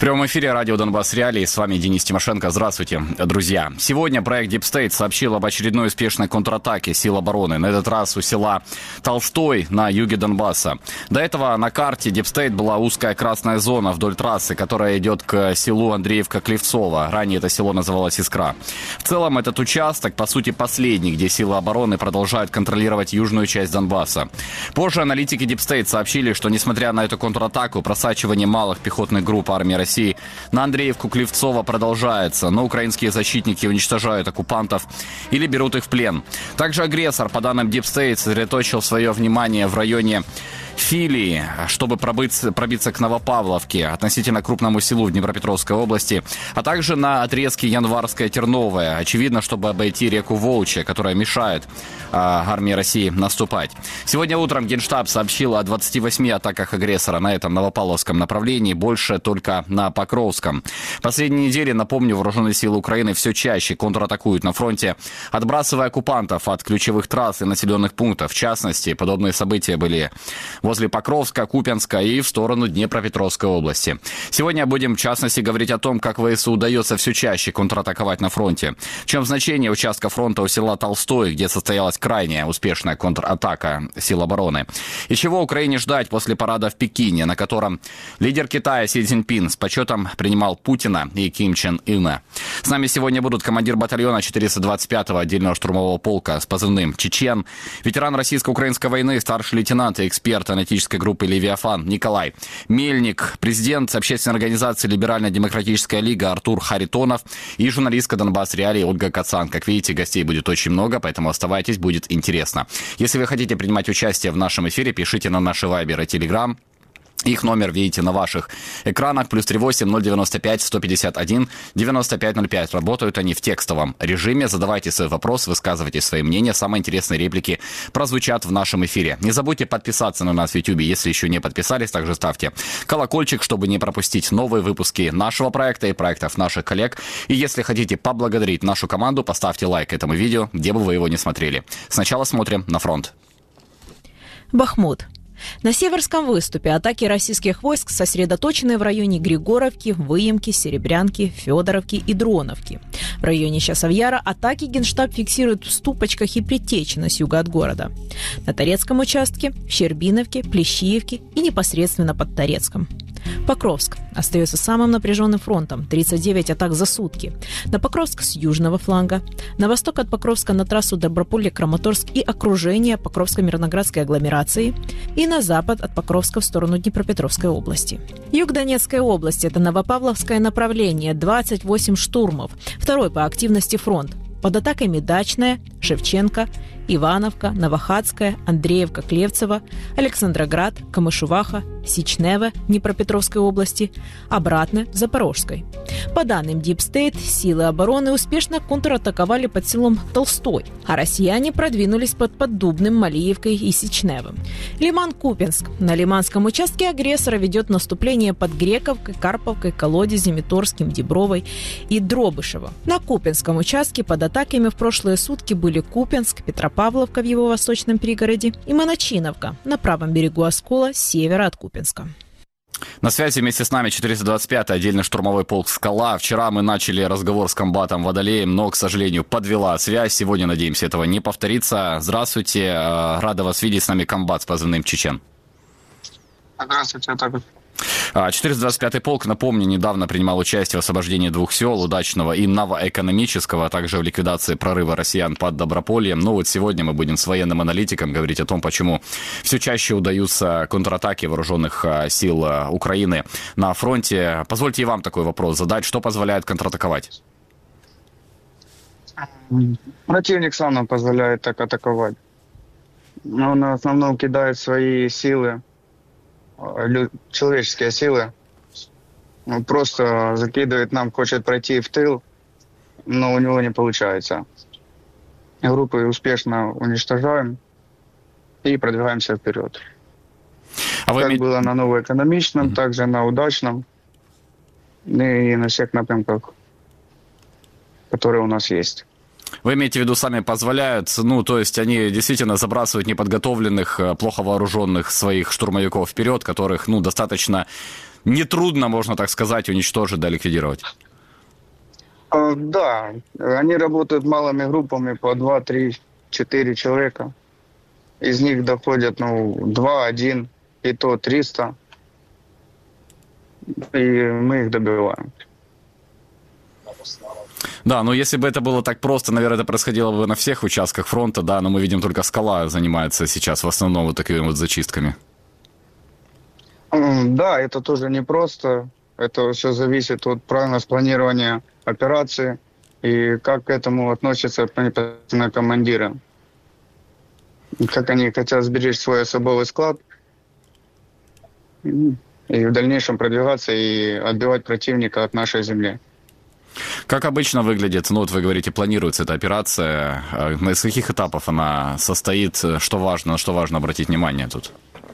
прямом эфире радио «Донбасс Реалии». С вами Денис Тимошенко. Здравствуйте, друзья. Сегодня проект Deep State сообщил об очередной успешной контратаке сил обороны. На этот раз у села Толстой на юге Донбасса. До этого на карте Deep State была узкая красная зона вдоль трассы, которая идет к селу Андреевка-Клевцово. Ранее это село называлось Искра. В целом этот участок, по сути, последний, где силы обороны продолжают контролировать южную часть Донбасса. Позже аналитики Deep State сообщили, что несмотря на эту контратаку, просачивание малых пехотных групп армии России на Андреевку-Клевцово продолжается, но украинские защитники уничтожают оккупантов или берут их в плен. Также агрессор, по данным Deep State, сосредоточил свое внимание в районе Филии, чтобы пробиться к Новопавловке, относительно крупному селу в Днепропетровской области, а также на отрезке Январское-Терновое, очевидно, чтобы обойти реку Волчья, которая мешает армии России наступать. Сегодня утром Генштаб сообщил о 28 атаках агрессора на этом Новопавловском направлении, больше только на Покровском. В последние недели, напомню, вооруженные силы Украины все чаще контратакуют на фронте, отбрасывая оккупантов от ключевых трасс и населенных пунктов. В частности, подобные события были возле Покровска, Купянска и в сторону Днепропетровской области. Сегодня будем, в частности, говорить о том, как ВСУ удается все чаще контратаковать на фронте. В чем значение участка фронта у села Толстой, где состоялась крайне успешная контратака сил обороны. И чего Украине ждать после парада в Пекине, на котором лидер Китая Си Цзиньпин с почетом принимал Путина и Ким Чен Ына. С нами сегодня будут командир батальона 425-го отдельного штурмового полка с позывным «Чечен», ветеран российско-украинской войны, старший лейтенант и эксперт аналитической группы «Левиафан» Николай Мельник, президент общественной организации «Либерально-демократическая лига» Артур Харитонов и журналистка «Донбасс Реалии» Ольга Кацан. Как видите, гостей будет очень много, поэтому оставайтесь, будет интересно. Если вы хотите принимать участие в нашем эфире, пишите на наши Вайбер и Телеграм. Их номер видите на ваших экранах. +38 095 151 9505. Работают они в текстовом режиме. Задавайте свой вопрос, высказывайте свои мнения. Самые интересные реплики прозвучат в нашем эфире. Не забудьте подписаться на нас в YouTube, если еще не подписались. Также ставьте колокольчик, чтобы не пропустить новые выпуски нашего проекта и проектов наших коллег. И если хотите поблагодарить нашу команду, поставьте лайк этому видео, где бы вы его не смотрели. Сначала смотрим на фронт. Бахмут. На Северском выступе атаки российских войск сосредоточены в районе Григоровки, Выемки, Серебрянки, Федоровки и Дроновки. В районе Часовьяра атаки Генштаб фиксирует в Ступочках и Притечино с юга от города. На Торецком участке, в Щербиновке, Плещеевке и непосредственно под Торецком. Покровск остается самым напряженным фронтом. 39 атак за сутки. На Покровск с южного фланга. На восток от Покровска на трассу Доброполье-Краматорск и окружение Покровско-Мирноградской агломерации. И на запад от Покровска в сторону Днепропетровской области. Юг Донецкой области – это Новопавловское направление, 28 штурмов. Второй по активности фронт. Под атаками Дачная, Шевченко, Ивановка, Новохадская, Андреевка, Клевцево, Александроград, Камышуваха, Сичнево Днепропетровской области, обратно Запорожской. По данным Deep State, силы обороны успешно контратаковали под селом Толстой, а россияне продвинулись под Поддубным, Малиевкой и Сичневым. Лиман-Купенск. На Лиманском участке агрессора ведет наступление под Грековкой, Карповкой, Колодезем, Торским, Дебровой и Дробышево. На Купенском участке под атаками в прошлые сутки были Купенск, Петропавловка в его восточном пригороде и Моночиновка на правом берегу Оскола с севера от Купенска. На связи вместе с нами 425-й отдельный штурмовой полк «Скала». Вчера мы начали разговор с комбатом Водолеем, но, к сожалению, подвела связь. Сегодня, надеемся, этого не повторится. Здравствуйте, рада вас видеть. С нами комбат с позывным «Чечен». Здравствуйте, Атака. 425-й полк, напомню, недавно принимал участие в освобождении двух сел, Удачного и Новоэкономического, а также в ликвидации прорыва россиян под Добропольем. Но вот сегодня мы будем с военным аналитиком говорить о том, почему все чаще удаются контратаки вооруженных сил Украины на фронте. Позвольте и вам такой вопрос задать. Что позволяет контратаковать? Противник сам нам позволяет так атаковать. Он в основном кидает свои силы, человеческие силы. Он просто закидывает нам, хочет пройти в тыл, но у него не получается. Группы успешно уничтожаем и продвигаемся вперед. Как было на Новоэкономичном, также на Удачном и на всех напрямках, которые у нас есть. Вы имеете в виду, сами позволяют, то есть они действительно забрасывают неподготовленных, плохо вооруженных своих штурмовиков вперед, которых, достаточно нетрудно, можно так сказать, уничтожить, да, ликвидировать. Да, они работают малыми группами по 2, 3, 4 человека. Из них доходят, 2, 1, и то 300. И мы их добиваем. Да, но если бы это было так просто, наверное, это происходило бы на всех участках фронта, да, но мы видим, только Скала занимается сейчас в основном вот такими вот зачистками. Да, это тоже непросто. Это все зависит от правильного спланирования операции и как к этому относятся непосредственно командиры. Как они хотят сберечь свой особовый склад и в дальнейшем продвигаться и отбивать противника от нашей земли. Как обычно выглядит, вот вы говорите, планируется эта операция, из каких этапов она состоит, что важно, на что важно обратить внимание тут?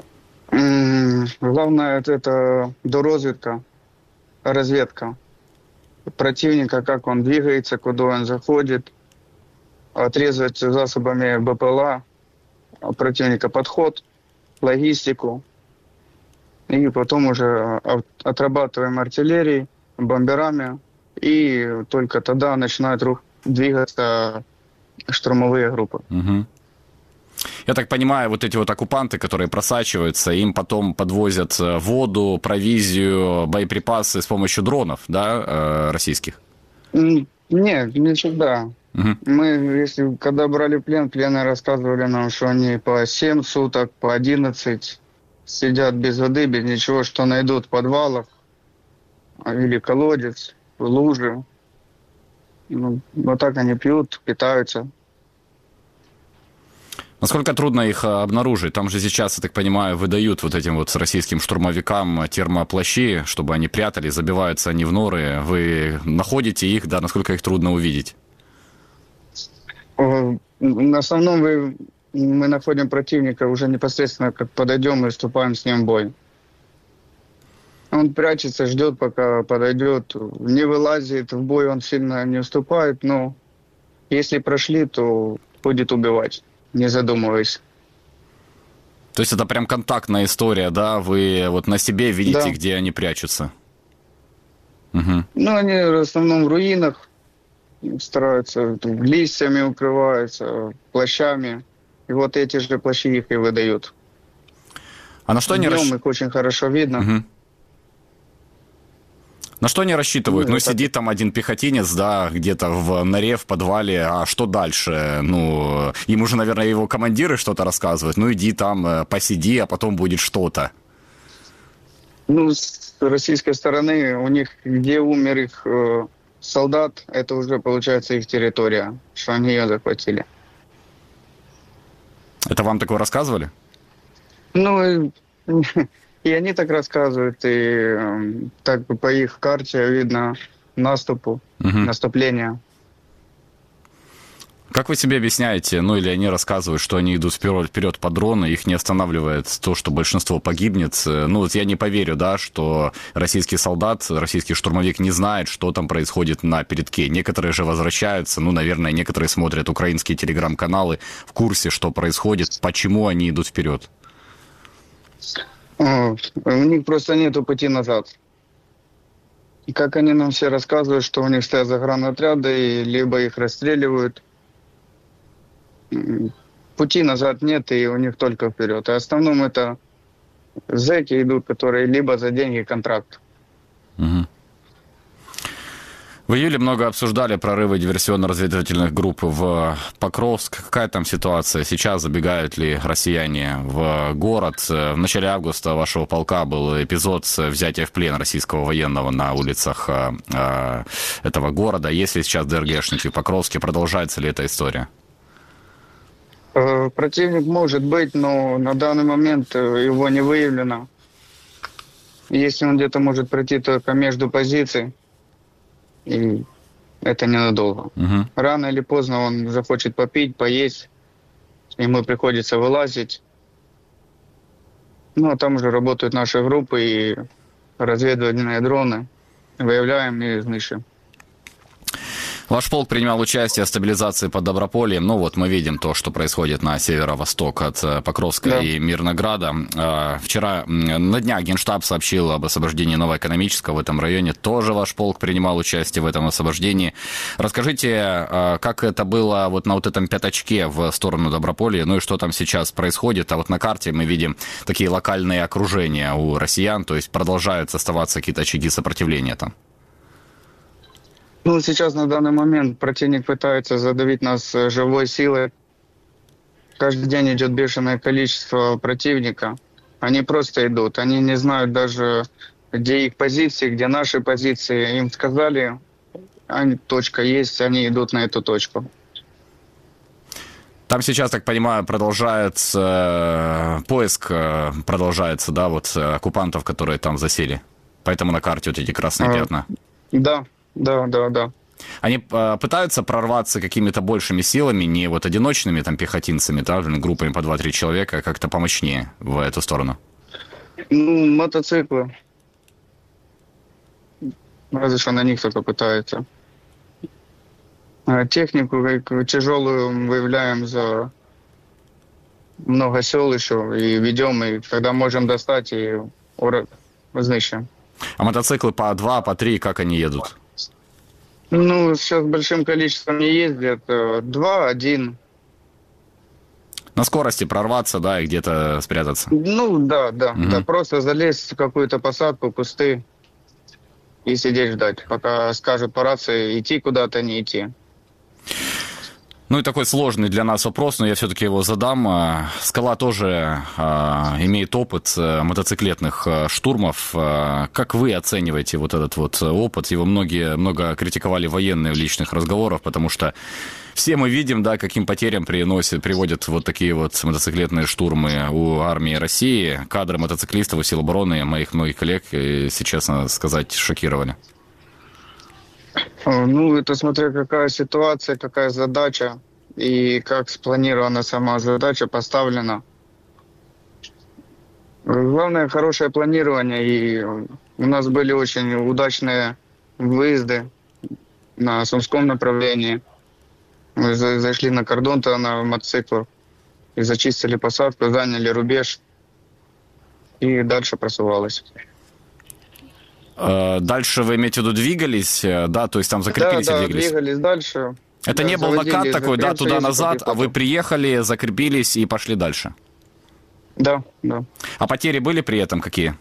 Главное это доразведка, разведка противника, как он двигается, куда он заходит, отрезать засобами БПЛА противника подход, логистику, и потом уже отрабатываем артиллерией, бомберами, и только тогда начинают двигаться штурмовые группы. Угу. Я так понимаю, вот эти вот оккупанты, которые просачиваются, им потом подвозят воду, провизию, боеприпасы с помощью дронов, да, российских? Нет, не всегда. Угу. Мы, когда брали плен, пленные рассказывали нам, что они по 7 суток, по 11 сидят без воды, без ничего, что найдут в подвалах или колодец, лужи. Вот так они пьют, питаются. Насколько трудно их обнаружить? Там же сейчас, я так понимаю, выдают вот этим вот российским штурмовикам термоплащи, чтобы они прятались, забиваются они в норы. Вы находите их, да, насколько их трудно увидеть? В основном мы находим противника уже непосредственно, как подойдем и вступаем с ним в бой. Он прячется, ждет, пока подойдет, не вылазит, в бой он сильно не вступает, но если прошли, то будет убивать, не задумываясь. То есть это прям контактная история, да? Вы вот на себе видите, да, где они прячутся? Угу. Они в основном в руинах стараются, листьями укрываются, плащами. И вот эти же плащи их и выдают. А на что они рассчитывают? Их очень хорошо видно. Угу. На что они рассчитывают? Сидит там один пехотинец, да, где-то в норе, в подвале, а что дальше? Ему же, наверное, его командиры что-то рассказывают. Иди там, посиди, а потом будет что-то. С российской стороны, у них, где умер их солдат, это уже, получается, их территория, что они ее захватили. Это вам такое рассказывали? И они так рассказывают, и так по их карте видно наступление. Как вы себе объясняете, или они рассказывают, что они идут вперед по дрону, их не останавливает то, что большинство погибнет? Я не поверю, да, что российский солдат, российский штурмовик не знает, что там происходит на передке. Некоторые же возвращаются, наверное, некоторые смотрят украинские телеграм-каналы, в курсе, что происходит, почему они идут вперед. У них просто нету пути назад. И как они нам все рассказывают, что у них стоят загранотряды, и либо их расстреливают. Пути назад нет, и у них только вперед. А в основном это зэки идут, которые либо за деньги контракт. Угу. В июле много обсуждали прорывы диверсионно-разведывательных групп в Покровск. Какая там ситуация? Сейчас забегают ли россияне в город? В начале августа вашего полка был эпизод взятия в плен российского военного на улицах этого города. Есть ли сейчас ДРГшники в Покровске? Продолжается ли эта история? Противник может быть, но на данный момент его не выявлено. Если он где-то может пройти только между позиций, и это ненадолго. Угу. Рано или поздно он захочет попить, поесть, ему приходится вылазить. А там уже работают наши группы и разведывательные дроны. Выявляем и знищуем. Ваш полк принимал участие в стабилизации под Добропольем. Ну вот мы видим то, что происходит на северо-восток от Покровска и Мирнограда. Вчера на днях Генштаб сообщил об освобождении Новоэкономического в этом районе. Тоже ваш полк принимал участие в этом освобождении. Расскажите, как это было вот на вот этом пятачке в сторону Доброполья, ну и что там сейчас происходит. А вот на карте мы видим такие локальные окружения у россиян, то есть продолжают оставаться какие-то очаги сопротивления там. Ну, сейчас на данный момент противник пытается задавить нас живой силой. Каждый день идет бешеное количество противника. Они просто идут. Они не знают даже, где их позиции, где наши позиции. Им сказали, точка есть, они идут на эту точку. Там сейчас, так понимаю, продолжается поиск, продолжается, да, вот оккупантов, которые там засели. Поэтому на карте вот эти красные пятна. Да. Они пытаются прорваться какими-то большими силами, не вот одиночными там пехотинцами, да, группами по 2-3 человека, а как-то помощнее в эту сторону? Ну, мотоциклы. Разве что на них только пытаются. Технику тяжелую выявляем за много сел еще и ведем, и когда можем достать, и знищим. А мотоциклы по 2, по 3, как они едут? Ну, сейчас большим количеством не ездят. 2, 1. На скорости прорваться, да, и где-то спрятаться? Ну, да. Просто залезть в какую-то посадку, кусты и сидеть ждать, пока скажут по рации идти куда-то, не идти. Ну и такой сложный для нас вопрос, но я все-таки его задам. Скала тоже имеет опыт мотоциклетных штурмов. Как вы оцениваете вот этот вот опыт? Его много критиковали военные в личных разговорах, потому что все мы видим, да, каким потерям приводят вот такие вот мотоциклетные штурмы у армии России. Кадры мотоциклистов у сил обороны, моих многих коллег, если честно сказать, шокировали. Ну, это смотря какая ситуация, какая задача и как спланирована сама задача, поставлена. Главное, хорошее планирование, и у нас были очень удачные выезды на Сумском направлении. Мы зашли на кордон-то на мотоциклах и зачистили посадку, заняли рубеж и дальше просувалось. Дальше вы имеете в виду двигались, да, то есть там закрепились и двигались? Да, двигались дальше. Это не был накат такой, да, туда-назад, а вы приехали, закрепились и пошли дальше? Да. А потери были при этом какие?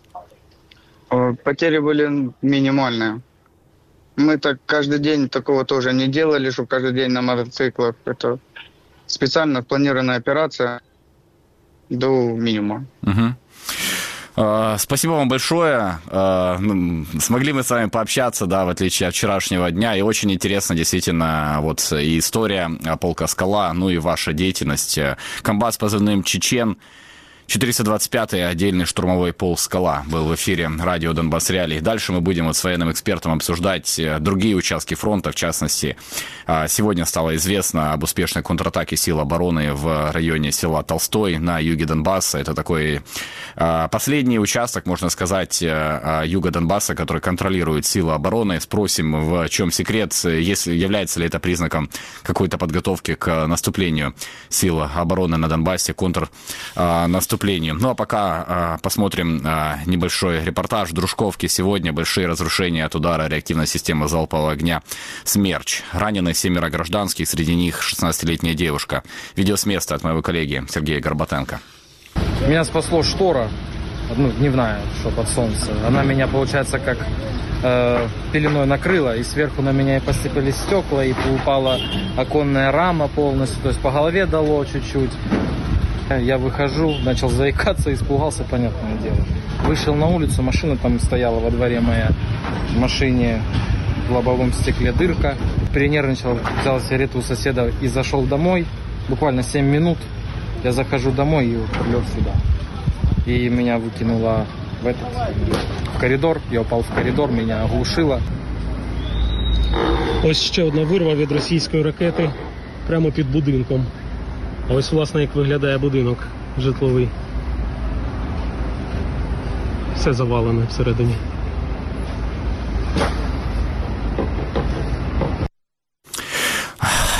Потери были минимальные. Мы так каждый день такого тоже не делали, что каждый день на мотоциклах. Это специально спланированная операция до минимума. Угу. Спасибо вам большое. Смогли мы с вами пообщаться, да, в отличие от вчерашнего дня. И очень интересно, действительно, вот и история полка «Скала», ну и ваша деятельность. Комбат с позывным «Чечен», 425-й отдельный штурмовой полк «Скала» был в эфире радио «Донбасс Реалии». Дальше мы будем вот с военным экспертом обсуждать другие участки фронта. В частности, сегодня стало известно об успешной контратаке сил обороны в районе села Толстой на юге Донбасса. Это такой последний участок, можно сказать, юга Донбасса, который контролирует силы обороны. Спросим, в чем секрет, является ли это признаком какой-то подготовки к наступлению сил обороны на Донбассе, контрнаступлению. Ну а пока посмотрим небольшой репортаж. В Дружковке сегодня большие разрушения от удара реактивной системы залпового огня «Смерч». Ранены 7 гражданских, среди них 16-летняя девушка. Видео с места от моего коллеги Сергея Горбатенко. Меня спасло штора, дневная, что под солнце. Она меня, получается, как пеленой накрыла, и сверху на меня и посыпались стекла, и упала оконная рама полностью, то есть по голове дало чуть-чуть. Я выхожу, начал заикаться, испугался, понятное дело. Вышел на улицу, машина там стояла во дворе моя. В машине в лобовом стекле дырка. Перенервничал, взял сигарету у соседа и зашел домой. Буквально 7 минут я захожу домой и прилет сюда. И меня выкинуло в коридор. Я упал в коридор, меня оглушило. Ось ще одна вирва від російської ракети прямо під будинком. А ось, власне, як виглядає будинок житловий. Все завалене всередині.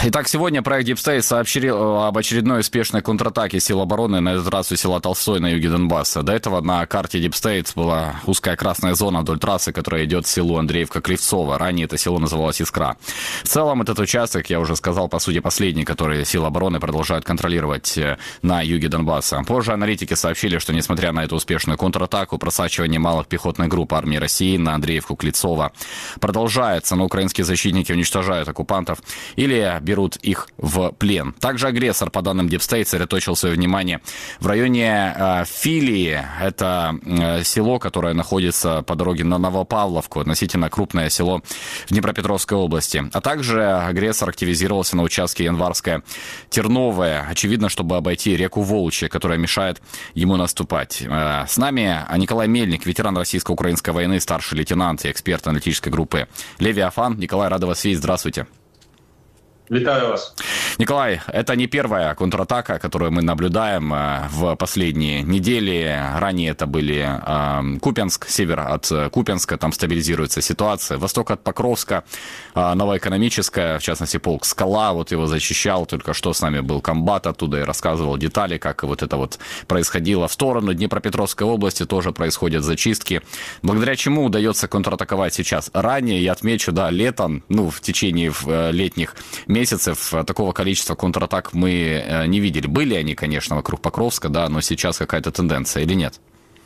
Итак, сегодня проект Deep State сообщил об очередной успешной контратаке сил обороны, на этот раз у села Толстой на юге Донбасса. До этого на карте Deep State была узкая красная зона вдоль трассы, которая идет к селу Андреевка-Кривцово. Ранее это село называлось Искра. В целом этот участок, я уже сказал, по сути последний, который силы обороны продолжают контролировать на юге Донбасса. Позже аналитики сообщили, что несмотря на эту успешную контратаку, просачивание малых пехотных групп армии России на Андреевку-Кривцово продолжается, но украинские защитники уничтожают оккупантов или берут их в плен. Также агрессор, по данным Deep State, сосредоточил свое внимание в районе Филии. Это село, которое находится по дороге на Новопавловку, относительно крупное село в Днепропетровской области. А также агрессор активизировался на участке Январское-Терновое, очевидно, чтобы обойти реку Волчья, которая мешает ему наступать. С нами Николай Мельник, ветеран российско-украинской войны, старший лейтенант и эксперт аналитической группы «Левиафан». Николай, рада вас видеть. Здравствуйте. Витаю вас. Николай, это не первая контратака, которую мы наблюдаем в последние недели. Ранее это были Купянск, север от Купянска, там стабилизируется ситуация. Восток от Покровска, новоэкономическая, в частности, полк «Скала», вот его защищал. Только что с нами был комбат оттуда и рассказывал детали, как вот это вот происходило. В сторону Днепропетровской области тоже происходят зачистки. Благодаря чему удается контратаковать сейчас? Ранее, я отмечу, да, летом, в течение летних месяцев такого количества контратак мы не видели. Были они, конечно, вокруг Покровска, да, но сейчас какая-то тенденция или нет?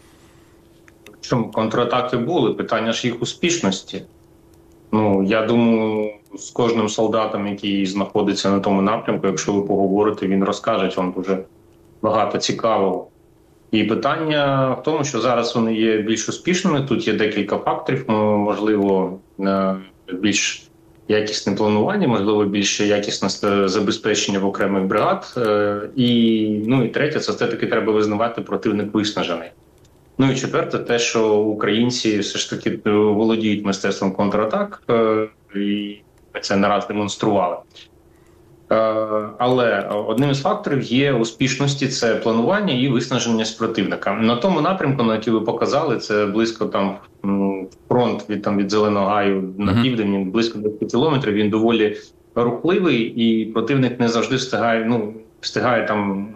Чому контратаки були? Питання ж їх успішності. Я думаю, з кожним солдатом, який знаходиться на тому напрямку, якщо ви поговорите, він розкаже вам дуже багато цікавого. І питання в тому, що зараз вони є більш успішними. Тут є декілька факторів, можливо, більш якісне планування, можливо, більше якісне забезпечення в окремих бригад. І третє, це все-таки треба визнавати, противник виснажений. І четверте, те, що українці все ж таки володіють мистецтвом контратак, і це не раз демонстрували. Але одним із факторів є успішності – це планування і виснаження противника. На тому напрямку, на який ви показали, це близько там фронт від Зеленого Гаю на південь, близько 10 кілометрів, він доволі рухливий, і противник не завжди встигає там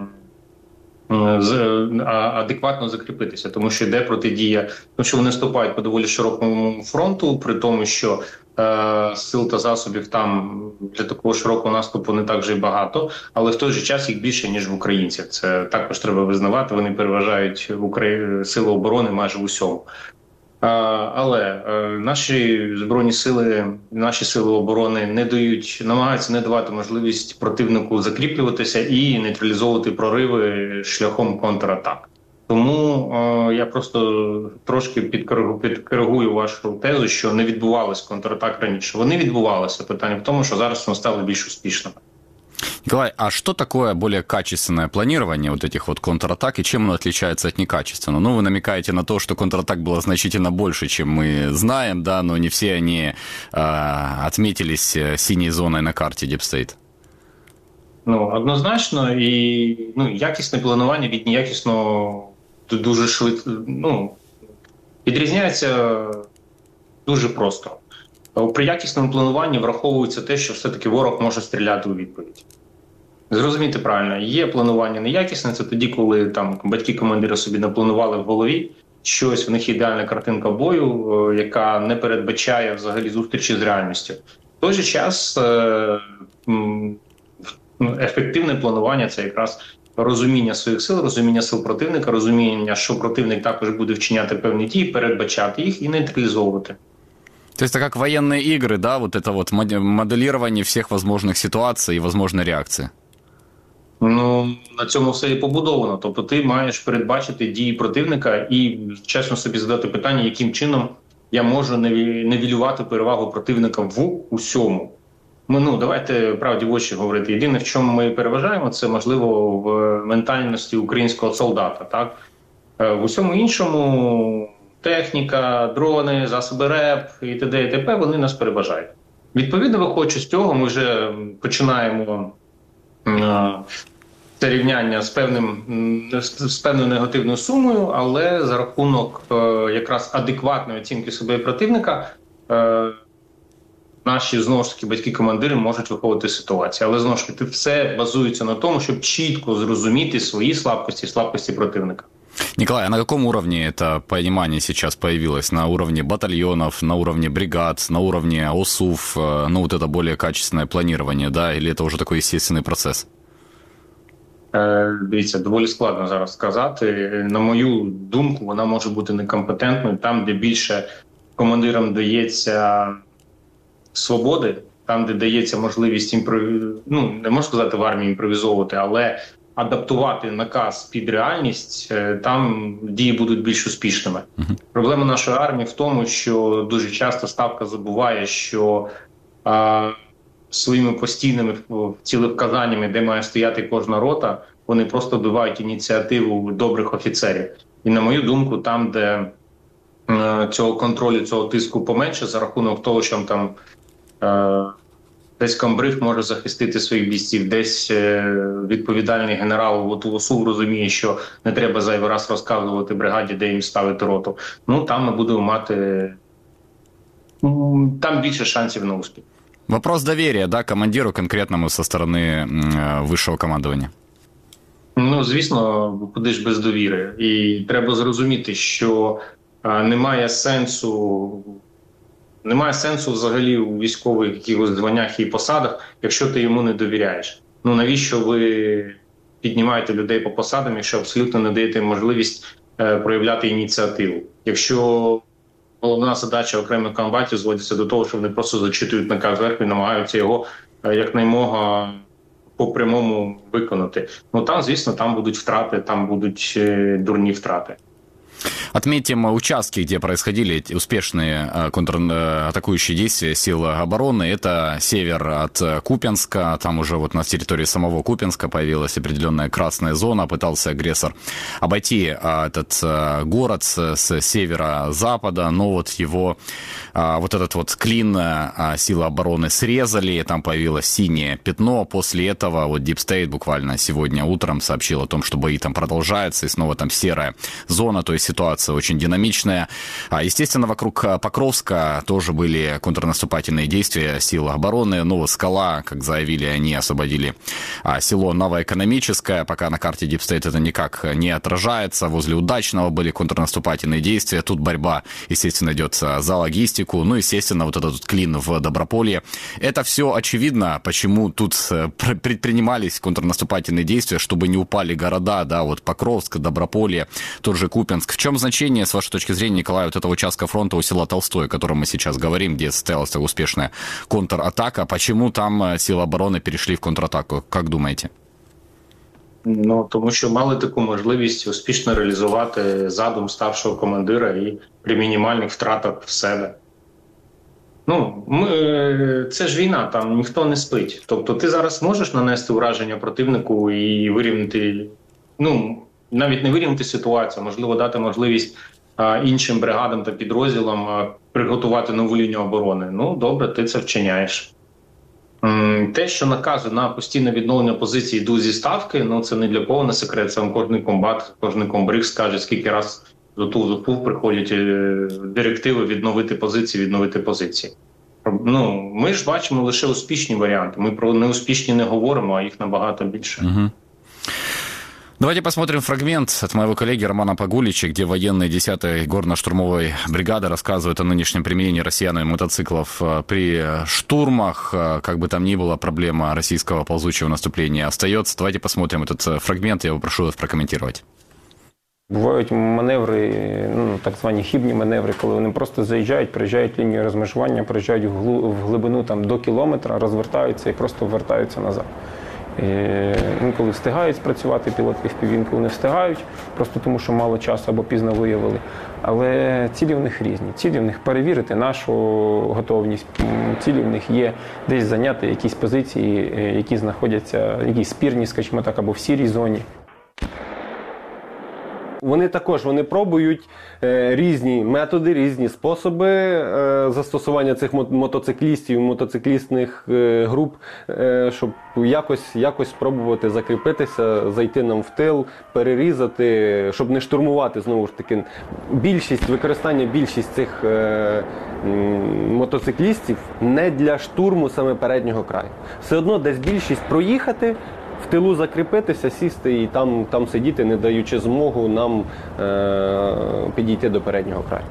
адекватно закріпитися, тому що йде протидія, тому що вони ступають по доволі широкому фронту, при тому, що сил та засобів там для такого широкого наступу не так вже й багато, але в той же час їх більше, ніж в українців. Це також треба визнавати, вони переважають сили оборони майже в усьому. Але наші збройні сили, наші сили оборони намагаються не давати можливість противнику закріплюватися і нейтралізовувати прориви шляхом контратак. Тому я просто трошки підкоригую вашу тезу, що не відбувалися контратак раніше. Вони відбувалися. Питання в тому, що зараз вони стали більш успішними. Николай, а что такое более качественное планирование вот этих вот контратак и чем оно отличается от некачественного? Вы намекаете на то, что контратак было значительно больше, чем мы знаем, да, но не все они отметились синей зоной на карте Deep State. Однозначно, і якісне планування від неякісного дуже швидко, відрізняється дуже просто. При якісному плануванні враховується те, що все-таки ворог може стріляти у відповідь. Зрозумійте правильно, є планування неякісне, це тоді, коли там батьки-командири собі напланували в голові щось, в них ідеальна картинка бою, яка не передбачає взагалі зустрічі з реальністю. В той же час ефективне планування – це якраз розуміння своїх сил, розуміння сил противника, розуміння, що противник також буде вчиняти певні дії, передбачати їх і нейтралізовувати. То есть это как военные игры, да, вот это вот моделирование всех возможных ситуаций и возможной реакции? На цьому все і побудовано. Тобто ти маєш передбачити дії противника і чесно собі задати питання, яким чином я можу нівелювати перевагу противника в усьому. Давайте правді в очі говорити. Єдине, в чому ми переважаємо, це, можливо, в ментальності українського солдата. Так? В усьому іншому техніка, дрони, засоби РЕП і т.д. і т.п. вони нас переважають. Відповідно, виходячи з цього, ми вже починаємо це рівняння з певною негативною сумою, але за рахунок якраз адекватної оцінки себе і противника наші, знову ж таки, батьки-командири можуть виходити з ситуації. Але, знову ж таки, все базується на тому, щоб чітко зрозуміти свої слабкості і слабкості противника. Николай, а на каком уровне это понимание сейчас появилось? На уровне батальонов, на уровне бригад, на уровне ОСУВ? Ну, вот это более качественное планирование, да? Или это уже такой естественный процесс? Дивіться, доволі складно зараз сказати. На мою думку, вона може бути некомпетентною. Там, де більше командирам дається свободи, там, де дається можливість не можу сказати в армії імпровізовувати, але адаптувати наказ під реальність, там дії будуть більш успішними. Проблема нашої армії в тому, що дуже часто Ставка забуває, що своїми постійними цілевказаннями, де має стояти кожна рота, вони просто вбивають ініціативу добрих офіцерів. І на мою думку, там, де цього контролю, цього тиску поменше, за рахунок того, що там десь комбриг може захистити своїх бійців, десь відповідальний генерал от УСУ розуміє, що не треба зайвий раз розказувати бригаді, де їм ставити роту. Ну, там ми будемо мати... там більше шансів на успіх. Вопрос доверия, да, командиру конкретному со стороны высшего командования? Ну, звісно, куди ж без довіри. І треба зрозуміти, що немає сенсу взагалі у військових якихось званнях і посадах, якщо ти йому не довіряєш. Ну, навіщо ви піднімаєте людей по посадам, якщо абсолютно не даєте можливість проявляти ініціативу? Якщо головна задача окремих комбатів зводиться до того, що вони просто зачитують наказ зверху і намагаються його якнаймога по прямому виконати. Ну там, звісно, там будуть втрати, там будуть дурні втрати. Отметим участки, где происходили успешные контратакующие действия сил обороны. Это север от Купянска. Там уже вот на территории самого Купянска появилась определенная красная зона. Пытался агрессор обойти этот город с севера-запада, но вот его вот этот вот клин силы обороны срезали. Там появилось синее пятно. После этого вот Deep State буквально сегодня утром сообщил о том, что бои там продолжаются, и снова там серая зона, то есть ситуация очень динамичная. Естественно, вокруг Покровска тоже были контрнаступательные действия сил обороны. Ну, Скала, как заявили, они освободили село Новоэкономическое. Пока на карте Deep State это никак не отражается. Возле Удачного были контрнаступательные действия. Тут борьба, естественно, идет за логистику. Ну, естественно, вот этот клин в Доброполье. Это все очевидно, почему тут предпринимались контрнаступательные действия, чтобы не упали города, да, вот Покровск, Доброполье, тот же Купянск. В чем значение, с вашей точки зрения, Николай, вот этого участка фронта у села Толстой, о котором мы сейчас говорим, где состоялась такая успешная контратака? Почему там силы обороны перешли в контратаку? Как думаете? Ну, тому що мали таку можливість успішно реалізувати задум старшого командира і при мінімальних втратах в себе. Ну, це ж війна, там ніхто не спить. Тобто ти зараз можеш нанести ураження противнику і вирівняти, ну, навіть не вирівняти ситуацію, можливо, дати можливість іншим бригадам та підрозділам приготувати нову лінію оборони. Ну, добре, ти це вчиняєш. Те, що накази на постійне відновлення позиції йдуть зі ставки, ну це не для кого не секрет, це вам кожний комбат, кожний комбриг скаже, скільки раз до ТУЗ приходять директиви відновити позиції. Ну, ми ж бачимо лише успішні варіанти, ми про неуспішні не говоримо, а їх набагато більше. Угу. Давайте посмотрим фрагмент от моего коллеги Романа Погулича, где военные 10-й горно-штурмовой бригады рассказывают о нынешнем применении россиянами мотоциклов при штурмах. Как бы там ни было, проблема российского ползучего наступления остается. Давайте посмотрим этот фрагмент, я попрошу вас прокомментировать. Бувають маневри, ну, так звані хибні маневри, коли вони просто заїжджають, проїжджають лінію розмежування, проїжджають в глибину там, до кілометра, розвертаються і просто вертаються назад. Інколи встигають спрацювати пілоти FPV, коли не встигають, просто тому що мало часу або пізно виявили. Але цілі в них різні. Цілі в них перевірити нашу готовність, цілі в них є десь зайняти якісь позиції, які знаходяться, якісь спірні, скажімо так, або в сірій зоні. Вони також пробують різні методи, різні способи застосування цих мотоциклістів, мотоциклістних груп, щоб якось спробувати закріпитися, зайти нам в тил, перерізати, щоб не штурмувати, знову ж таки. Використання більшість цих мотоциклістів не для штурму саме переднього краю. Все одно десь більшість проїхати, в тилу закріпитися, сісти і там сидіти, не даючи змогу нам підійти до переднього краю.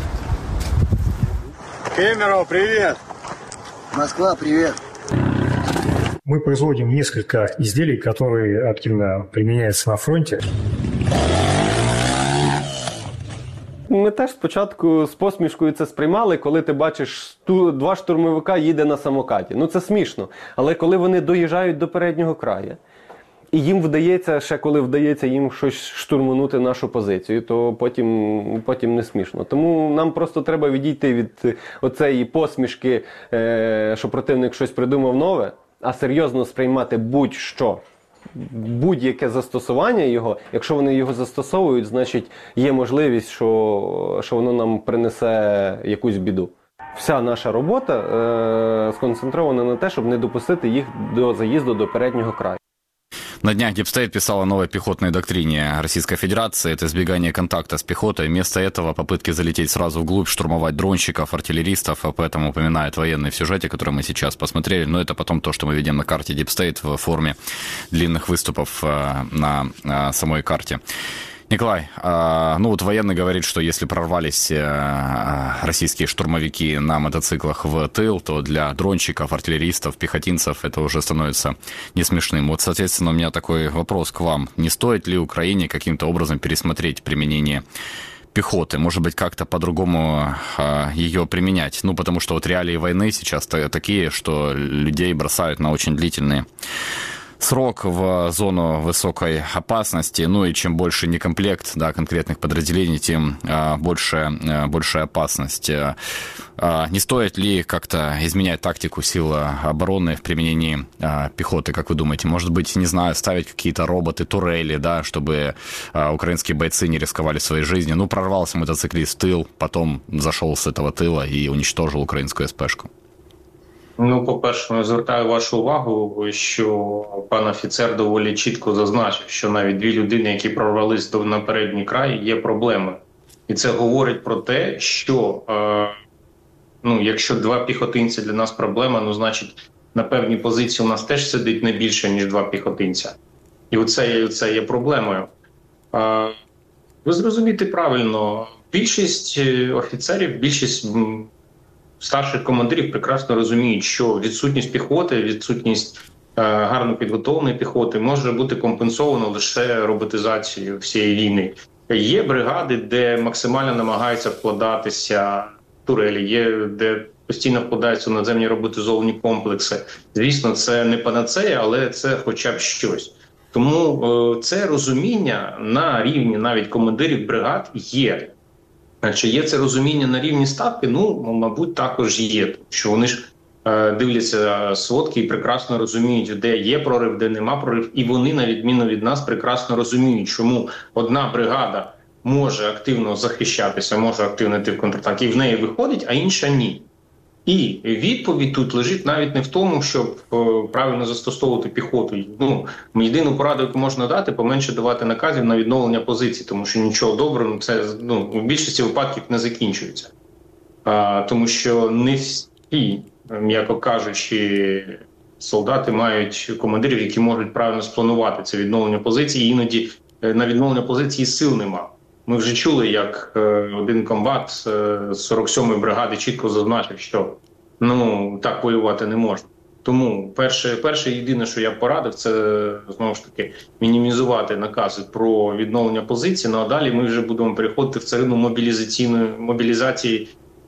Кемерово, привет! Москва, привет! Мы производим несколько изделий, которые активно применяются на фронте. Ми теж спочатку з посмішкою це сприймали, коли ти бачиш, два штурмовика їде на самокаті. Ну це смішно. Але коли вони доїжджають до переднього краю, і їм вдається, ще коли вдається їм щось штурманути нашу позицію, то потім не смішно. Тому нам просто треба відійти від оцеї посмішки, що противник щось придумав нове, а серйозно сприймати будь-що. Будь-яке застосування його, якщо вони його застосовують, значить є можливість, що воно нам принесе якусь біду. Вся наша робота сконцентрована на те, щоб не допустити їх до заїзду до переднього краю. На днях Дипстейт писал о новой пехотной доктрине Российской Федерации. Это избегание контакта с пехотой. Вместо этого попытки залететь сразу вглубь, штурмовать дронщиков, артиллеристов. Об этом упоминают военные в сюжете, который мы сейчас посмотрели. Но это потом то, что мы видим на карте Дипстейт в форме длинных выступов на самой карте. Николай, военный говорит, что если прорвались российские штурмовики на мотоциклах в тыл, то для дронщиков, артиллеристов, пехотинцев это уже становится не смешным. Вот, соответственно, у меня такой вопрос к вам. Не стоит ли Украине каким-то образом пересмотреть применение пехоты? Может быть, как-то по-другому ее применять? Потому что вот реалии войны сейчас такие, что людей бросают на очень длительные срок в зону высокой опасности, и чем больше некомплект конкретных подразделений, тем большая опасность. Не стоит ли как-то изменять тактику сил обороны в применении пехоты, как вы думаете? Может быть, не знаю, ставить какие-то роботы, турели, чтобы украинские бойцы не рисковали своей жизнью? Прорвался мотоциклист в тыл, потом зашел с этого тыла и уничтожил украинскую СПшку. По-перше, звертаю вашу увагу, що пан офіцер доволі чітко зазначив, що навіть дві людини, які прорвались на передній край, є проблеми. І це говорить про те, що якщо два піхотинця для нас проблема, значить на певній позиції у нас теж сидить не більше, ніж два піхотинця. І оце є проблемою. Ви зрозумієте правильно, більшість офіцерів, більшість старших командирів прекрасно розуміють, що відсутність піхоти, відсутність гарно підготовленої піхоти може бути компенсовано лише роботизацією всієї війни. Є бригади, де максимально намагаються вкладатися турелі, є де постійно вкладаються в надземні роботизовані комплекси. Звісно, це не панацея, але це хоча б щось. Тому це розуміння на рівні навіть командирів бригад є. Чи є це розуміння на рівні ставки? Мабуть, також є. Тому що вони ж дивляться сводки і прекрасно розуміють, де є прорив, де нема прорив. І вони, на відміну від нас, прекрасно розуміють, чому одна бригада може активно захищатися, може активно йти в контратаки, і в неї виходить, а інша ні. І відповідь тут лежить навіть не в тому, щоб правильно застосовувати піхоту. Єдину пораду, яку можна дати, поменше давати наказів на відновлення позицій, тому що нічого доброго це в більшості випадків не закінчується. Тому що не всі, м'яко кажучи, солдати мають командирів, які можуть правильно спланувати це відновлення позицій, і іноді на відновлення позиції сил нема. Ми вже чули, як один комбат з 47-ї бригади чітко зазначив, що так воювати не можна. Тому перше єдине, що я б порадив, це знову ж таки мінімізувати накази про відновлення позиції. А далі ми вже будемо переходити в царину мобілізації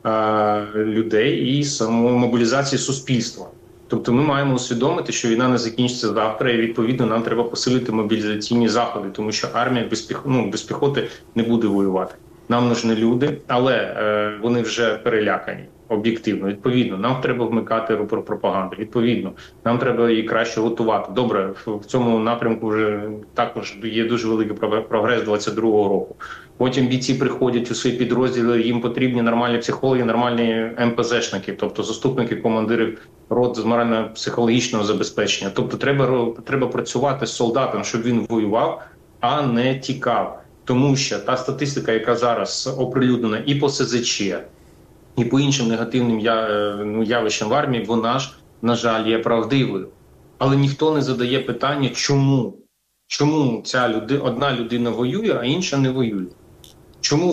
людей і самої мобілізації суспільства. Тобто ми маємо усвідомити, що війна не закінчиться завтра, і відповідно нам треба посилити мобілізаційні заходи, тому що армія без піхоти не буде воювати. Нам нужні люди, але вони вже перелякані. об'єктивно. Відповідно, нам треба вмикати рупор пропаганди. Відповідно, нам треба її краще готувати. Добре, в цьому напрямку вже також є дуже великий прогрес 22-го року. Потім бійці приходять у свої підрозділи, їм потрібні нормальні психологи, нормальні МПЗшники, тобто заступники командирів рот з морально-психологічного забезпечення. Тобто треба працювати з солдатом, щоб він воював, а не тікав. Тому що та статистика, яка зараз оприлюднена і по СЗЧ, і по іншим негативним явищам в армії, вона ж, на жаль, є правдивою. Але ніхто не задає питання, чому? Чому одна людина воює, а інша не воює? Чому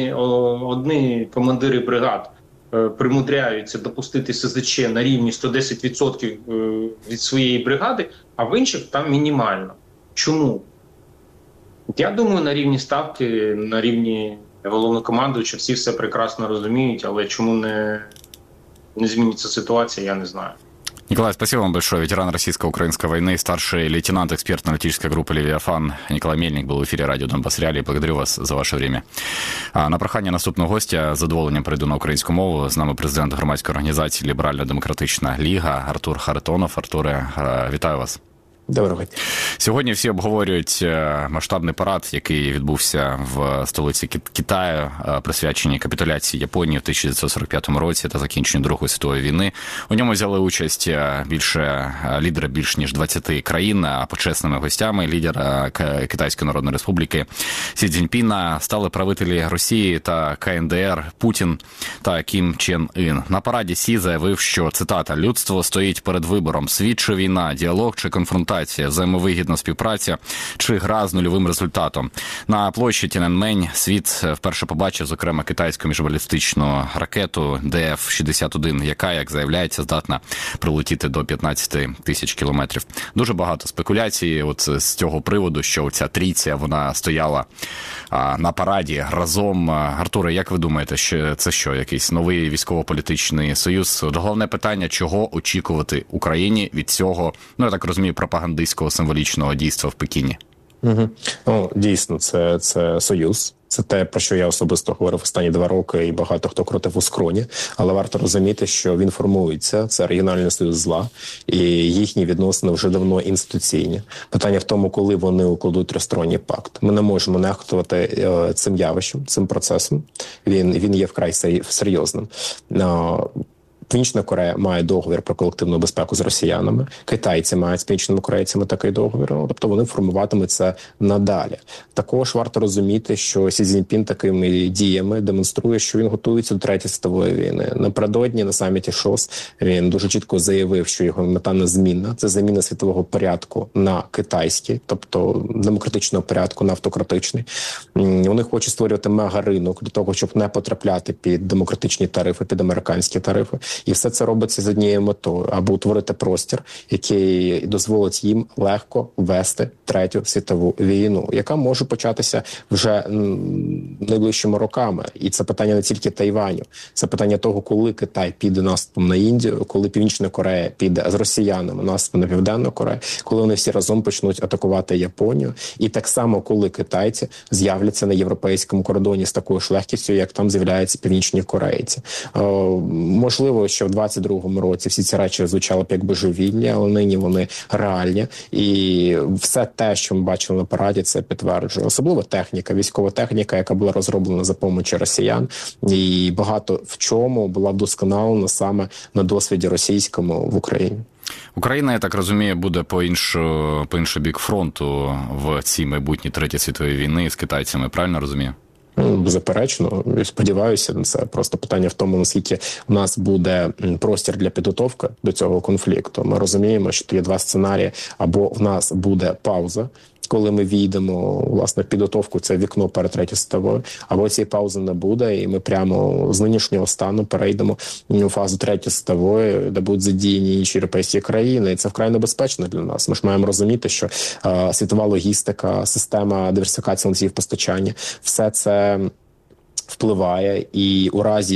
одні командири бригад примудряються допустити СЗЧ на рівні 110% від своєї бригади, а в інших там мінімально? Чому? Я думаю, на рівні ставки, на рівні головнокомандуюча всі все прекрасно розуміють, але чому не зміниться ситуація, я не знаю. Николай, спасибо вам большое. Ветеран российско-украинской войны, старший лейтенант экспертно-аналитической группы «Левиафан» Николай Мельник был в эфире радио «Донбас Реалії». Благодарю вас за ваше время. На прохання наступного гостя з задоволенням перейду на українську мову. З нами президент громадської організації «Ліберально-демократична ліга» Артур Харитонов. Артуре, вітаю вас. Доброго дня. Сьогодні всі обговорюють масштабний парад, який відбувся в столиці Китаю, присвяченій капітуляції Японії в 1945 році та закінченню Другої світової війни. У ньому взяли участь лідери більш ніж 20 країн, а почесними гостями лідера Китайської Народної Республіки Сі Цзіньпіна стали правителі Росії та КНДР Путін та Кім Чен Ін. На параді Сі заявив, що, цитата, «Людство стоїть перед вибором. Світ чи війна, діалог чи конфронтація, взаємовигідна співпраця чи гра з нульовим результатом». На площі Тяньаньмень світ вперше побачив, зокрема, китайську міжбалістичну ракету ДФ-61, яка, як заявляється, здатна прилетіти до 15 тисяч кілометрів. Дуже багато спекуляцій от з цього приводу, що ця трійця, вона стояла на параді разом. Артуре, як ви думаєте, що це що, якийсь новий військово-політичний союз? Головне питання, чого очікувати Україні від цього, я так розумію, пропагандистського символічного дійства в Пекіні? Угу. Дійсно, це союз. Це те, про що я особисто говорив останні 2 роки, і багато хто крутив у скроні. Але варто розуміти, що він формується. Це регіональний союз зла, і їхні відносини вже давно інституційні. Питання в тому, коли вони укладуть тристоронній пакт. Ми не можемо нехтувати цим явищем, цим процесом. Він є вкрай серйозним. Північна Корея має договір про колективну безпеку з росіянами. Китайці мають з північними корейцями такий договір. Тобто вони формуватимуть це надалі. Також варто розуміти, що Сі Цзіньпін такими діями демонструє, що він готується до Третьої світової війни. Напередодні на саміті ШОС він дуже чітко заявив, що його мета незмінна. Це заміна світового порядку на китайський, тобто демократичного порядку на автократичний. Вони хочуть створювати мега-ринок для того, щоб не потрапляти під демократичні тарифи, під американські тарифи. І все це робиться з однією метою, аби утворити простір, який дозволить їм легко вести Третю світову війну, яка може початися вже найближчими роками. І це питання не тільки Тайваню, це питання того, коли Китай піде наступом на Індію, коли Північна Корея піде з росіянами наступом на Південну Корею, коли вони всі разом почнуть атакувати Японію. І так само, коли китайці з'являться на європейському кордоні з такою ж легкістю, як там з'являються північні корейці. Можливо, що в 22-му році всі ці речі звучали б як божевілля, але нині вони реальні. І все те, що ми бачили на параді, це підтверджує. Особливо техніка, військова техніка, яка була розроблена за помочі росіян. І багато в чому була вдосконалена саме на досвіді російському в Україні. Україна, я так розумію, буде по інший бік фронту в цій майбутній Третій світовій війни з китайцями, правильно розумію? Беззаперечно, сподіваюся на це. Просто питання в тому, наскільки у нас буде простір для підготовки до цього конфлікту. Ми розуміємо, що є 2 сценарії. Або в нас буде пауза, коли ми війдемо, власне, в підготовку, це вікно перед Третьою світовою, або цієї паузи не буде, і ми прямо з нинішнього стану перейдемо у фазу Третьої світової, де будуть задіяні інші європейські країни, і це вкрай небезпечно для нас. Ми ж маємо розуміти, що світова логістика, система диверсифікації ланцюгів постачання, все це впливає, і у разі,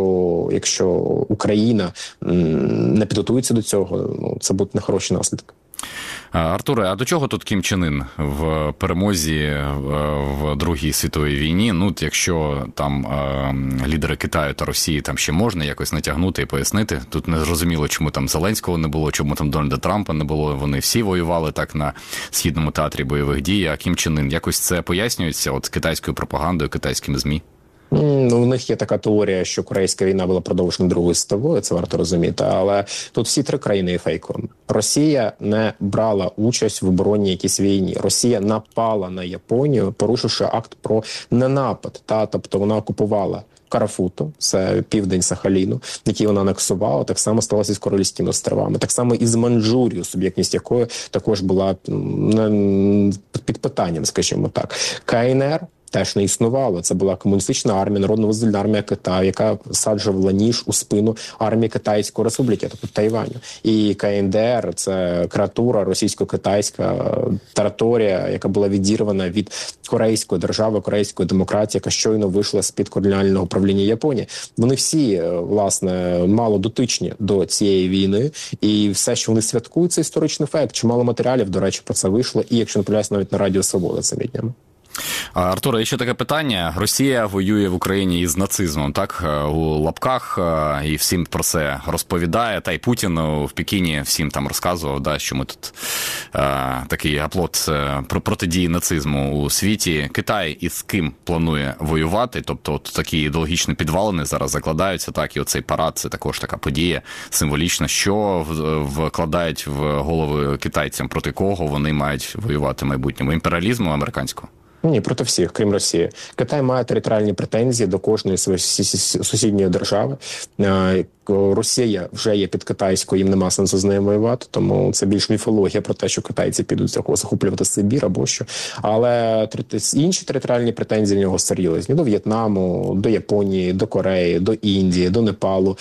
якщо Україна не підготується до цього, це будуть нехороші наслідки. Артуре, а до чого тут Кім Чен Ін в перемозі в Другій світовій війні? Ну, якщо там лідери Китаю та Росії там ще можна якось натягнути і пояснити. Тут не зрозуміло, чому там Зеленського не було, чому там Дональда Трампа не було. Вони всі воювали так на Східному театрі бойових дій, а Кім Чен Ін. Якось це пояснюється от китайською пропагандою, китайськими ЗМІ? Ну, у них є така теорія, що Корейська війна була продовжена Другою світовою, це варто розуміти, але тут всі три країни є фейком. Росія не брала участь в оборонній якійсь війні. Росія напала на Японію, порушивши акт про ненапад. Тобто вона окупувала Карафуту, це південь Сахаліну, який вона анексувала, так само сталося з Корольськими островами, так само і з Манчжурією, суб'єктність якої також була під питанням, скажімо так. КНР теж не існувало. Це була комуністична армія, народно-визвольна армія Китаю, яка всаджувала ніж у спину армії Китайської Республіки, тобто Тайваню. І КНДР – це креатура російсько-китайська територія, яка була відірвана від корейської держави, корейської демократії, яка щойно вийшла з-під колоніального управління Японії. Вони всі, власне, мало дотичні до цієї війни, і все, що вони святкують, це історичний факт. Чимало матеріалів, до речі, про це вийшло, і, якщо не помиляюсь, навіть на Радіо Свобода цими днями. Артуре, є ще таке питання. Росія воює в Україні із нацизмом, так, у лапках, і всім про це розповідає. Та й Путін в Пекіні всім там розказував, да, що ми тут такий аплот про протидії нацизму у світі. Китай із ким планує воювати? Тобто от такі ідеологічні підвалини зараз закладаються, так, і оцей парад – це також така подія символічна. Що вкладають в голови китайцям, проти кого вони мають воювати в майбутньому? Імперіалізму американського? Ні, проти всіх, крім Росії. Китай має територіальні претензії до кожної сусідньої держави. Росія вже є під китайською, їм нема сенсу з нею воювати, тому це більш міфологія про те, що китайці підуть захоплювати Сибір або що. Але інші територіальні претензії в нього серйозні. До В'єтнаму, до Японії, до Кореї, до Індії, до Непалу.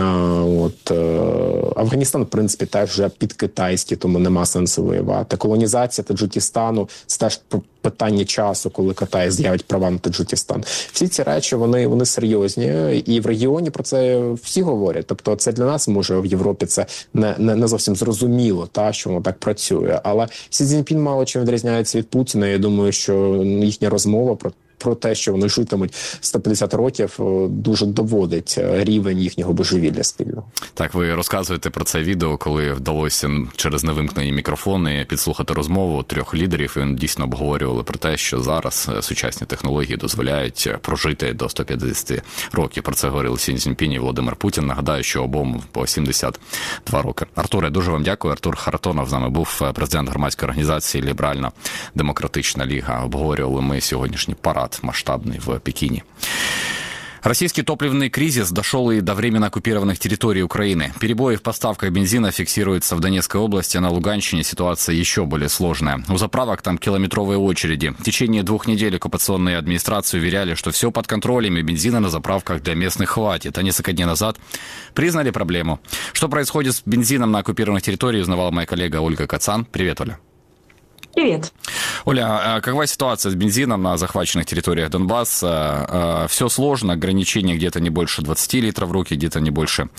Афганістан, в принципі, теж вже під китайський, тому нема сенсу воювати. Колонізація Таджикистану – це теж питання часу, коли Китай з'явить права на Таджикистан. Всі ці речі, вони серйозні, і в регіоні про це всі говорять. Тобто це для нас, може, в Європі це не зовсім зрозуміло, що воно так працює. Але Сі Цзіньпін мало чим відрізняється від Путіна. Я думаю, що їхня розмова про те, що вони житимуть 150 років, дуже доводить рівень їхнього божевілля спільного. Так, ви розказуєте про це відео, коли вдалося через невимкнені мікрофони підслухати розмову трьох лідерів, і вони дійсно обговорювали про те, що зараз сучасні технології дозволяють прожити до 150 років. Про це говорили Сі Цзіньпін і Володимир Путін. Нагадаю, що обом по 72 роки. Артуре, дуже вам дякую. Артур Харатонов з нами був, президент громадської організації «Ліберально-демократична ліга». Обговорювали ми сьогоднішній парад масштабный в Пекине. Российский топливный кризис дошел и до временно оккупированных территорий Украины. Перебои в поставках бензина фиксируются в Донецкой области, а на Луганщине ситуация еще более сложная. У заправок там километровые очереди. В течение 2 недель оккупационные администрации уверяли, что все под контролем и бензина на заправках для местных хватит. А несколько дней назад признали проблему. Что происходит с бензином на оккупированных территориях, узнавала моя коллега Ольга Кацан. Привет, Оля. Привет. Оля, а какова ситуация с бензином на захваченных территориях Донбасса? Все сложно, ограничения где-то не больше 20 литров в руки, где-то не больше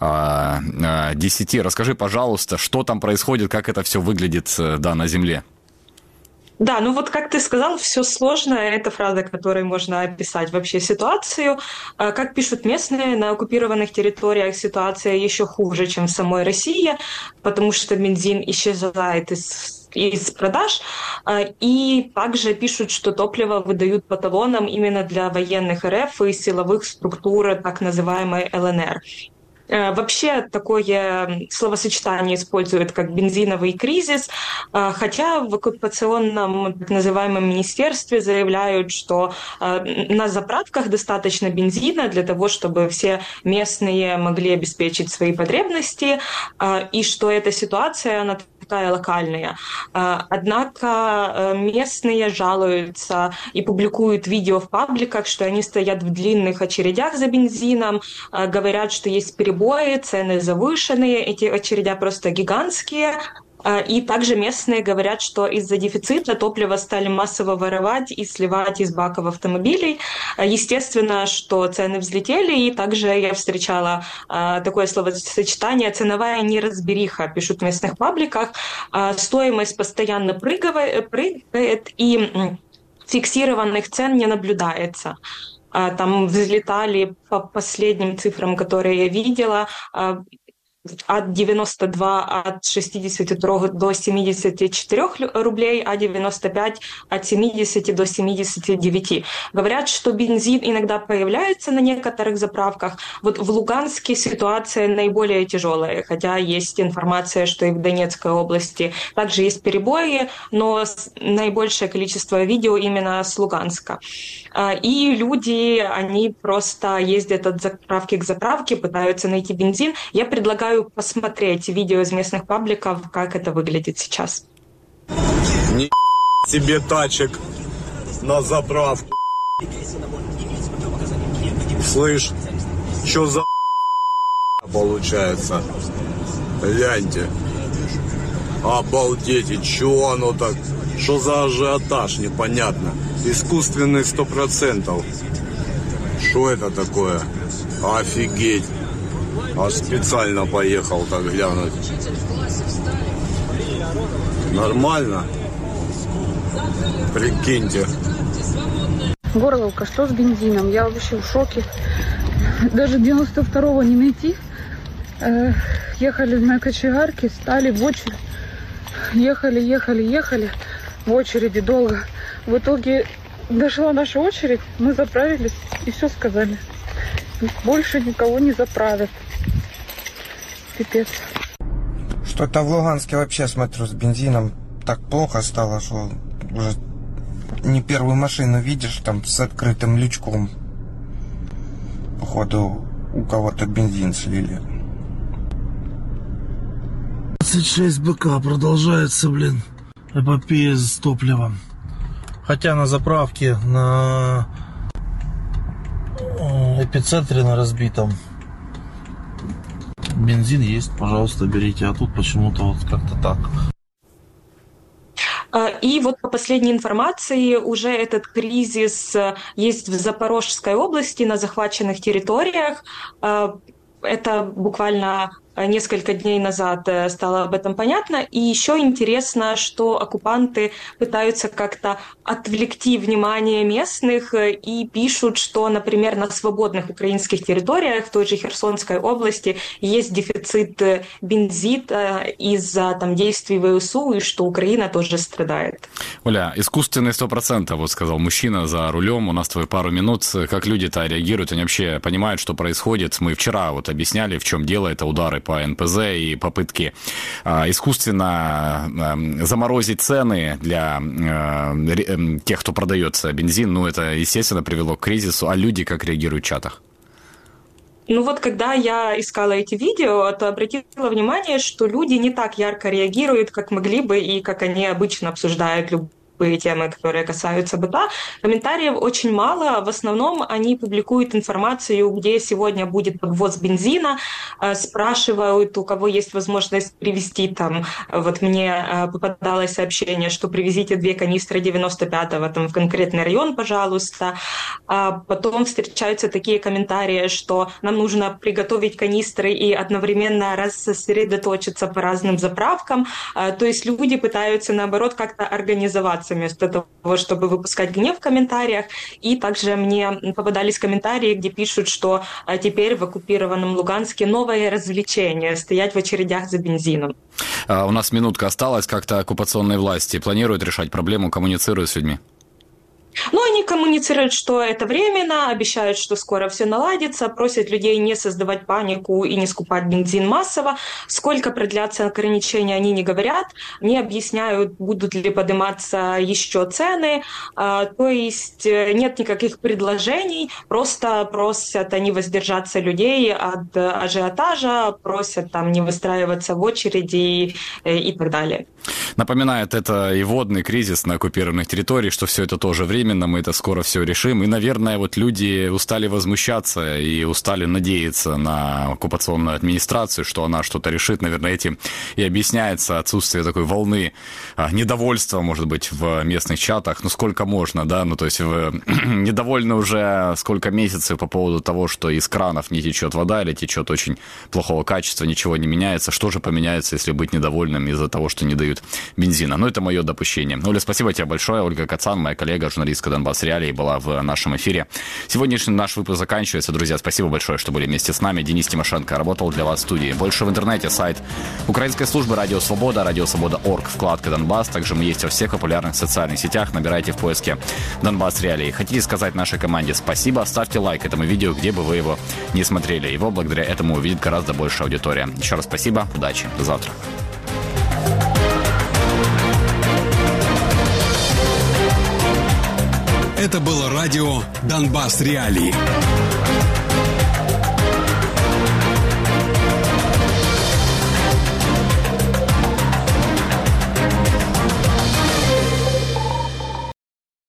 10. Расскажи, пожалуйста, что там происходит, как это все выглядит, да, на земле? Да, ну вот как ты сказал, все сложно. Это фраза, которой можно описать вообще ситуацию. Как пишут местные, на оккупированных территориях ситуация еще хуже, чем в самой России, потому что бензин исчезает из продаж, и также пишут, что топливо выдают по талонам именно для военных РФ и силовых структур так называемой ЛНР. Вообще такое словосочетание используют как бензиновый кризис, хотя в оккупационном так называемом министерстве заявляют, что на заправках достаточно бензина для того, чтобы все местные могли обеспечить свои потребности, и что эта ситуация, она такая локальная. Однако местные жалуются и публикуют видео в пабликах, что они стоят в длинных очередях за бензином, говорят, что есть перебои, цены завышенные, эти очереди просто гигантские. И также местные говорят, что из-за дефицита топливо стали массово воровать и сливать из баков автомобилей. Естественно, что цены взлетели, и также я встречала такое словосочетание «ценовая неразбериха», пишут в местных пабликах. Стоимость постоянно прыгает, и фиксированных цен не наблюдается. Там взлетали, по последним цифрам, которые я видела, от 92, от 62 до 74 рублей, а 95 от 70 до 79. Говорят, что бензин иногда появляется на некоторых заправках. Вот в Луганске ситуация наиболее тяжелая, хотя есть информация, что и в Донецкой области также есть перебои, но наибольшее количество видео именно с Луганска. И люди, они просто ездят от заправки к заправке, пытаются найти бензин. Я предлагаю посмотреть видео из местных пабликов, как это выглядит сейчас. Ни себе тачек на заправку. Слышь, что за получается? Гляньте. Обалдеть, и чё оно так? Что за ажиотаж, непонятно. Искусственный 100%. Что это такое? Офигеть. Аж специально поехал так глянуть. Нормально? Прикиньте. Горловка, что с бензином? Я вообще в шоке. Даже 92-го не найти. Ехали на кочегарке, стали в очередь. Ехали. В очереди долго. В итоге дошла наша очередь, мы заправились и все сказали. Больше никого не заправят. Пипец. Что-то в Луганске вообще, смотрю, с бензином так плохо стало, что уже не первую машину видишь там с открытым лючком. Походу, у кого-то бензин слили. 26 БК продолжается, блин, эпопея с топливом. Хотя на заправке, на эпицентре, на разбитом, бензин есть, пожалуйста, берите. А тут почему-то вот как-то так. И вот по последней информации уже этот кризис есть в Запорожской области на захваченных территориях. Это буквально несколько дней назад стало об этом понятно. И еще интересно, что оккупанты пытаются как-то отвлекти внимание местных и пишут, что, например, на свободных украинских территориях, в той же Херсонской области, есть дефицит бензина из-за там действий ВСУ, и что Украина тоже страдает. Оля, искусственный 100%, вот сказал мужчина за рулем. У нас твои пару минут. Как люди-то реагируют? Они вообще понимают, что происходит? Мы вчера вот объясняли, в чем дело. Это удары по НПЗ и попытки искусственно заморозить цены для тех, кто продается бензин. Ну, это, естественно, привело к кризису. А люди как реагируют в чатах? Ну вот, когда я искала эти видео, то обратила внимание, что люди не так ярко реагируют, как могли бы и как они обычно обсуждают любые темы, которые касаются быта. Комментариев очень мало. В основном они публикуют информацию, где сегодня будет подвоз бензина, спрашивают, у кого есть возможность привезти там. Вот мне попадалось сообщение, что привезите 2 канистры 95-го там в конкретный район, пожалуйста. А потом встречаются такие комментарии, что нам нужно приготовить канистры и одновременно рассредоточиться по разным заправкам. То есть люди пытаются, наоборот, как-то организоваться вместо того, чтобы выпускать гнев в комментариях. И также мне попадались комментарии, где пишут, что теперь в оккупированном Луганске новое развлечение – стоять в очередях за бензином. У нас минутка осталась. Как-то оккупационные власти планируют решать проблему, коммуницируют с людьми? Ну, они коммуницируют, что это временно, обещают, что скоро все наладится, просят людей не создавать панику и не скупать бензин массово. Сколько продлятся ограничения, они не говорят, не объясняют, будут ли подниматься еще цены. То есть нет никаких предложений, просто просят они воздержаться людей от ажиотажа, просят там не выстраиваться в очереди и так далее. Напоминает это и водный кризис на оккупированных территориях, что все это тоже временно. временно, мы это скоро все решим. И, наверное, вот люди устали возмущаться и устали надеяться на оккупационную администрацию, что она что-то решит. Наверное, этим и объясняется отсутствие такой волны недовольства, может быть, в местных чатах. Ну, сколько можно, да? Ну, то есть недовольны уже сколько месяцев по поводу того, что из кранов не течет вода или течет очень плохого качества, ничего не меняется. Что же поменяется, если быть недовольным из-за того, что не дают бензина? Ну, это мое допущение. Оля, спасибо тебе большое. Ольга Кацан, моя коллега, журналистка Донбасс Реалии, была в нашем эфире. Сегодняшний наш выпуск заканчивается. Друзья, спасибо большое, что были вместе с нами. Денис Тимошенко работал для вас в студии. Больше в интернете, сайт украинской службы «Радио Свобода», радиосвобода.орг, вкладка «Донбасс». Также мы есть во всех популярных социальных сетях. Набирайте в поиске «Донбасс Реалии». Хотите сказать нашей команде спасибо? Ставьте лайк этому видео, где бы вы его не смотрели. Его благодаря этому увидит гораздо больше аудитория. Еще раз спасибо, удачи, до завтра. Это было радио «Донбасс Реалии».